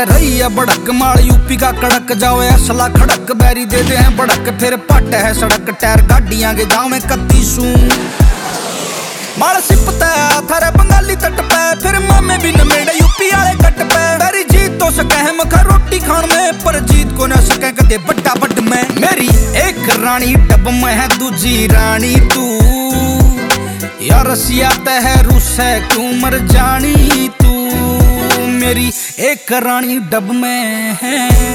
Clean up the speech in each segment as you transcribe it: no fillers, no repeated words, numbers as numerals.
ते रही है भड़क, माल यूपी का कड़क, जाओ असला खड़क, बैरी दे दे हैं भड़क, फिर पट है सड़क, टायर गाड़ियां के जावे 31 माल सिपता थारे बंगाली तट पे, फिर मामे भी नमेड़े यूपी वाले कट पे। तेरी जीत तो सके मखा रोटी खान में, पर जीत को न सके कदे बड्डा बड में। मेरी एक रानी डब में है, दूजी रानी तू, यार रसिया तह रूस है क्यों मर जानी तू। मेरी एक रानी डब में है।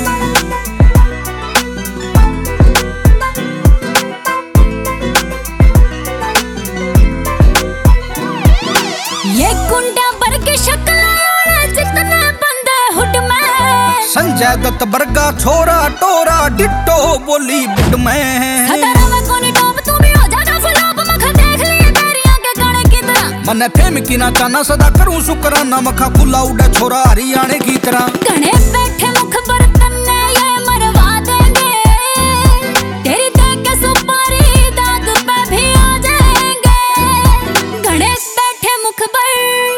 ये गुंडा वर्ग शक्ल जितने बंदे हुड में, संजय दत्त वर्गा छोरा टोरा डिट्टो बोली बुड में। खतरा में कोनी टॉप तू भी हो जाना फ्लॉप, मखा देख लिए तेरी आंखें गाने की तरह। मने फेम की ना चाहना सदा करूं शुक्राना, मखा खुला उड़ा छोरा हरियाणे की तरह। गणे बैठे मुख बर्तन ने ये मरवा देंगे, तेरी देख के सुपारी दाग पे भी आ जाएंगे। गणे बैठे मुख पर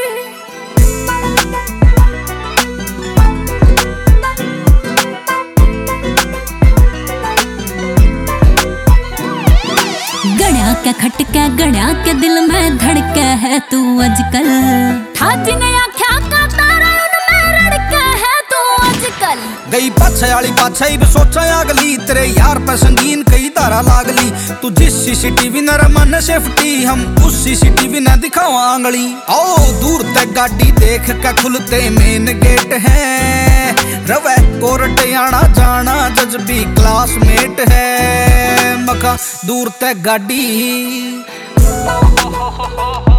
गणा के खटके, गणा के दिल में धड़के है तू आजकल। ठाजी ने आख्या का तारा उनमें रड़के है तू आजकल। गई पाछे वाली पाछे ही सोचा अगली, तेरे यार पे संगीन कई धारा लागली। तू जिस सीसीटीवी न रमन सेफ्टी, हम उस सीसीटीवी न दिखावा आंगली। आओ दूर तक गाड़ी देख के खुलते मेन गेट है, रवे कोर्ट आना जाना जज भी क्लासमेट है। मखा दूर तक गाड़ी